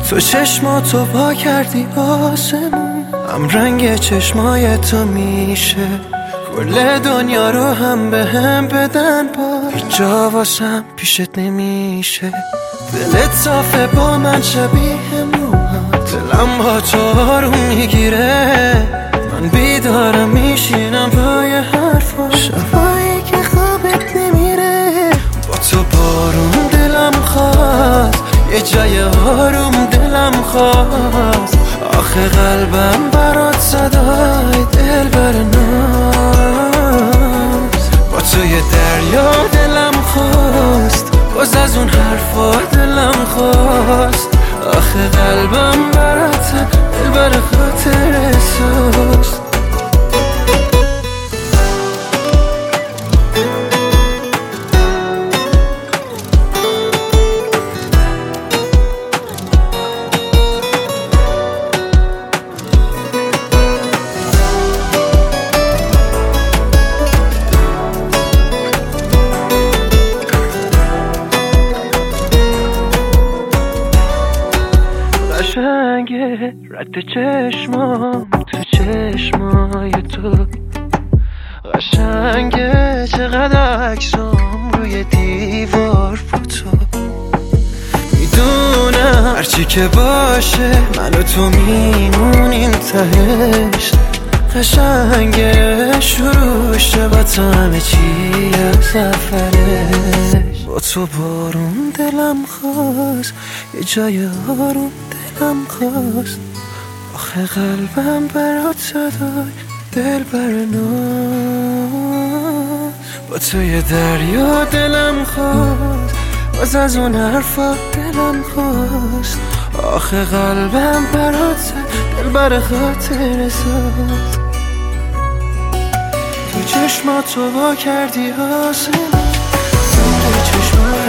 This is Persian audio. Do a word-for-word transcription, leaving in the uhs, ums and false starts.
تو چشماتو پا کردی آسمون، هم رنگ چشمای تو میشه کل دنیا رو هم به هم بدن، با هیچ جا واسم پیشت نمیشه. دلت صافه با من شبیه موهات، دلم با تو آروم میگیره. من بیدارم میشینم پای حرفا، شبایی که خوابت نمیره. با تو بارون دلم خواست، یه جای آروم دلم خواست. آخه قلبم برات صدای دل بر ناز. با تو یه دریا دلم خواست، باز از اون حرفا دلم خواست. آخه قلبم برات دل بر خاطر احساس. قشنگه رد چشمام تو چشمای تو، قشنگه چقدر عکسام روی دیوار فوتو. میدونم هرچی که باشه من و تو میمونیم تهش. قشنگه شروعشه با تو همه چی از سفرش. با تو بارون دلم خواست، یه جای آروم دلم خواست. آخه قلبم برات صدای دل بر ناز. با تو یه دریا دلم خواست، باز از اون حرفا دلم خواست. آخه قلبم برات دل بر خاطر ساز. تو چشماتو وا کردی آسمون، تو چشمات